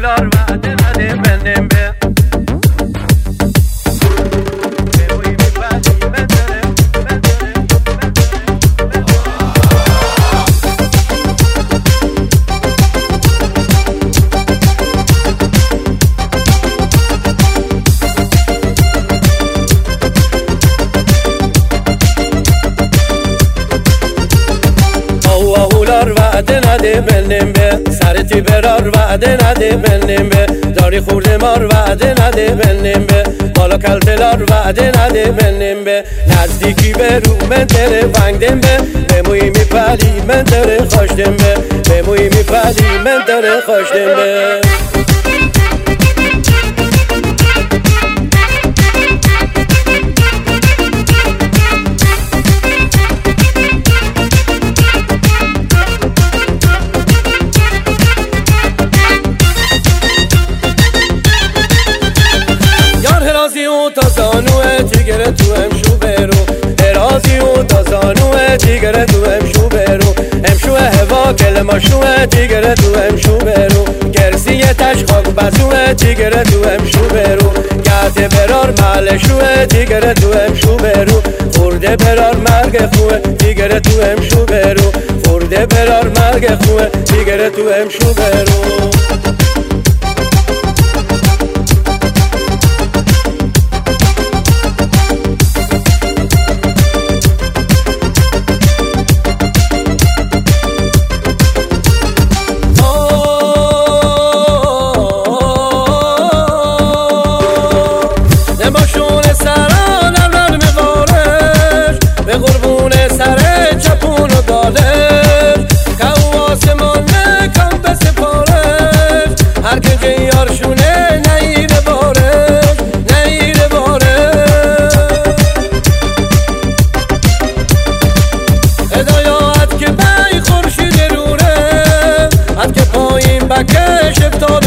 hular vade nade benim be وعده نده بلنیم به سرتی برار وعده نده بلنیم به داری خورده مار وعده نده بلنیم به بالا کلتلار وعده نده بلنیم به نزدیکی به رو من تره فنگدیم به بموی میپلی من تره خوشدیم به بموی میپلی من تره خوشدیم به ارازی و تا زانوه جیگر تو امشو برو ارازی و تا زانوه جیگر تو امشو برو امشو هوا کلماشوه جیگر تو امشو برو کرسی تش خاک بسوه جیگر تو امشو برو گهت برار محلشوه جیگر تو امشو برو خورده برار مرگ خوه جیگر تو امشو برو خورده برار مرگ خوه جیگر تو امشو برو به قربون سر چپون و دالش که او آسمان کم به سپارش هر که جیارشونه نیره بارش نیره بارش هدایات که بی خورشید روره حد که پایین بکش افتاد